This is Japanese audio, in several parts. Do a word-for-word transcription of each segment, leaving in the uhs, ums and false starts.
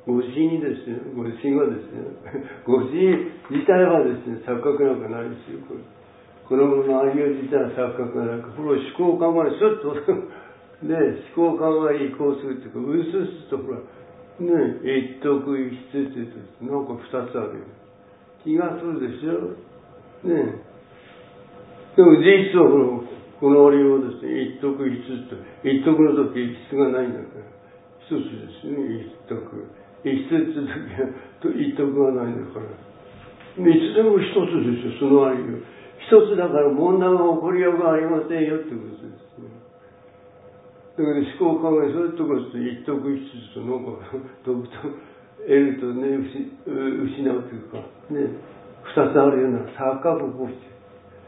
ご子にですね、ご子がですね、ご子自体はですね、錯覚なんかないですよ。これこのもののありよう自体は錯覚がなく、これを思考考え、すっと、ね、思考考え移行するっていうか、うすうすとほら、ね、一徳一質って言うと、なんか二つあるよ。気がするでしょ。ね。でも事実はこの、このありようですね、一徳一質と、一徳の時質がないんだから、一つですね、一徳。一質って時は、一徳がないんだから。いつでも一つですよ、そのありよう。一つだから問題が起こりようがありませんよってことですね。だから思考考え、そういうところですと一徳一質となんか飛ぶと得るとね、失うというかね、二つあるような錯覚を起こして、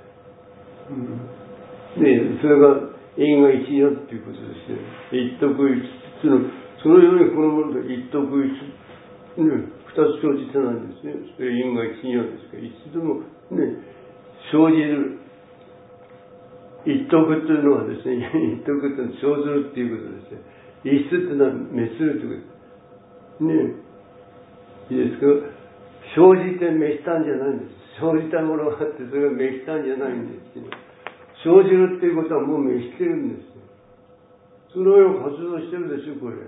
うん、ね、それが因果一如っていうことですね。一徳一質のそのようにこのもので一徳一質、ね、二つ生じてないんですね。それ因果一如ですから、いつでもね。生じる一徳というのはですね、一徳というのは生ずるっていうことですね。一質というのは滅するということね。いいですか。生じて滅したんじゃないんです。生じたものがあってそれが滅したんじゃないんですよ。生じるっていうことはもう滅してるんですよ。そのように活動してるでしょ、これ。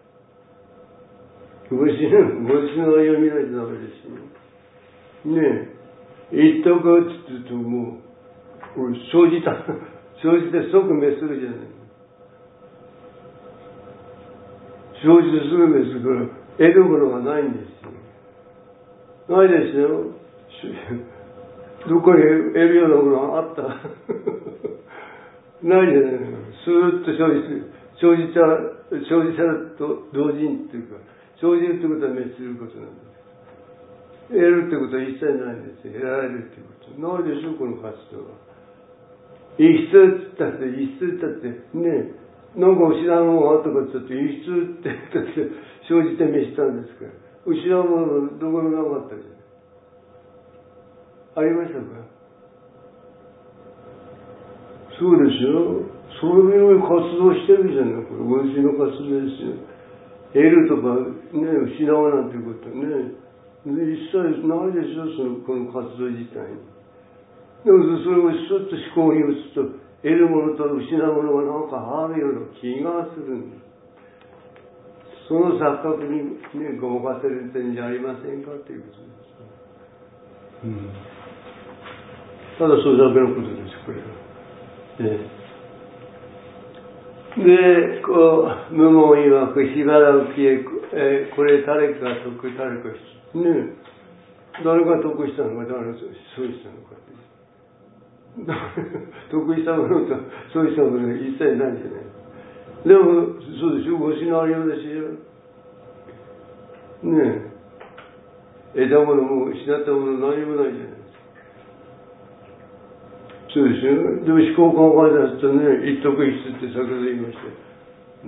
ご自身の読みないとダメですよ。ねえ。一徳って言うともう、生じた、生じて即滅するじゃない。生じてすぐ滅するから、得るものがないんですよ。ないですよ。どこに得るようなものがあったないじゃない。スーッと生じて、生じた、生じたと同時にっていうか、生じるってことは滅することなんです。得るってことは一切ないんですよ。得られるっていうこと。ないでしょ、この活動は。一質だって、一質だって、ね、なんか失うものがあったかって言って、一質ってだって生じて滅したんですから、失うものがどこにもなかったじゃない。ありましたか。そうでしょ。そういう活動してるじゃない。これ、ご自身の活動ですよ。得るとか、ね、失うなんていうことね、一切ないでしょ、その、この活動自体に。でもそれをすっと思考に移すと、得るものと失うものがなんかあるような気がするんです。その錯覚にね、ごまかせる点じゃありませんかということです、うん。ただそれだけのことです、これは。ね、で、こう、無門曰く、しばらく消え、えー、これ誰か得、誰かし、ね、誰が得したのか、誰がそうしたのかって。得意したものとそうしたものが一切ないんじゃない。でもそうでしょ、ごしのありようですよねえ。得たものも失ったもの何もないじゃないですか。そうですよ。でも思考考え出すとね、一徳一質って先ほど言いました。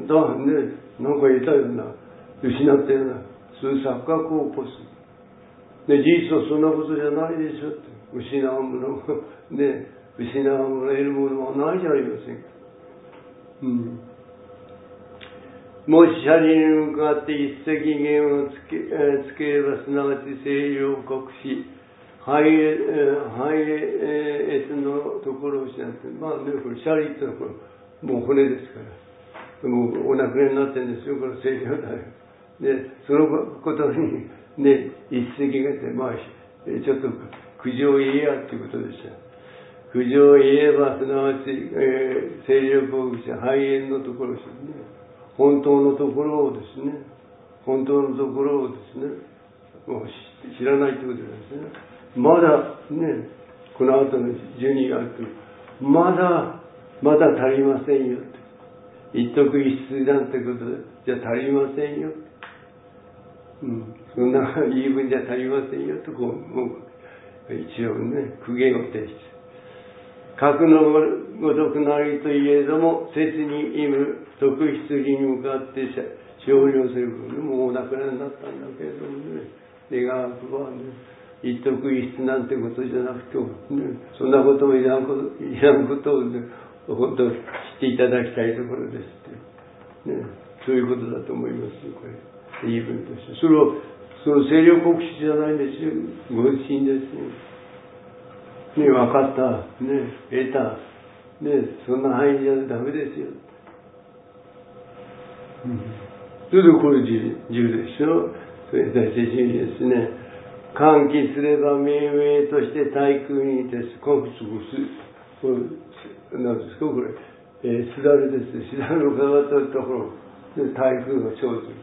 だね、なんか得たような失ったようなそういう錯覚を起こす。で事実はそんなことじゃないでしょって。失うものもね、失うもの、得るものはないじゃありませんか。うん。もし車輪に向かって一石弦をつけ、えー、つければ、すなわち清涼国し、繁栄、繁栄越のところを失って、まあね、これ車輪ってのはこれもう骨ですから、もうお亡くなりになってるんですよ、この清涼体。で、そのことにね、一石弦って、まあ、ちょっと苦情を言えやっていうことでした。苦情を言えば、すなわち、えー、清涼国し、繁栄のところをですね。本当のところをですね、本当のところをですね、もう知らないということですね。まだね、この後のじゅうにがつ、まだ、まだ足りませんよ。一徳一質なんてことじゃ足りませんよ。うん、そんな言い分じゃ足りませんよと、こう、もう一応ね、苦言を呈して。格のごとくなりといえども、切に意む特質に向かって少量する分、もうお亡くなりになったんだけれどもね、願わくはね、一徳一質なんてことじゃなくて、ね、そんなこともいらんこと、いらんことを、ね、本当知っていただきたいところですって、ね、そういうことだと思いますよ、これ。 言い分として、それを、その清涼国士じゃないんですよ。ご自身ですね。ね、分かった。ね、得た。ね、そんな範囲じゃダメですよ。うん、それでこれじゅうでしょ。それに対してじゅうですね。喚起すれば命名として対空に徹す。これ、何ですかこれ。えー、すだれです。すだれの側というところ。対空が生ずる。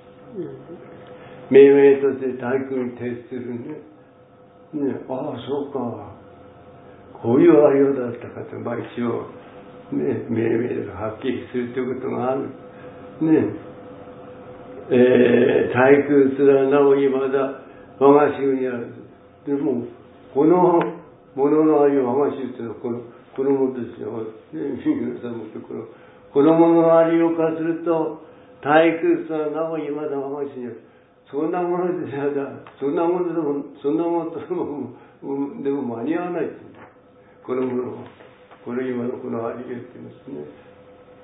命名として対空に徹するね。ね、ああ、そうか。こういうありようだったかと、まあ一応、ね、命名がはっきりするということがある。ねえー、対空すらなおいまだ我が衆にある。でも、このもののありを我が衆というのはこの、このものですよ。ね、皆さんもこの、このもののありを化すると、対空すらなおいまだ我が衆にある。そんなものでやだ。そんなものでも、そんなものとも、でも間に合わないって。このものを、これ今のこのありを言ってますね。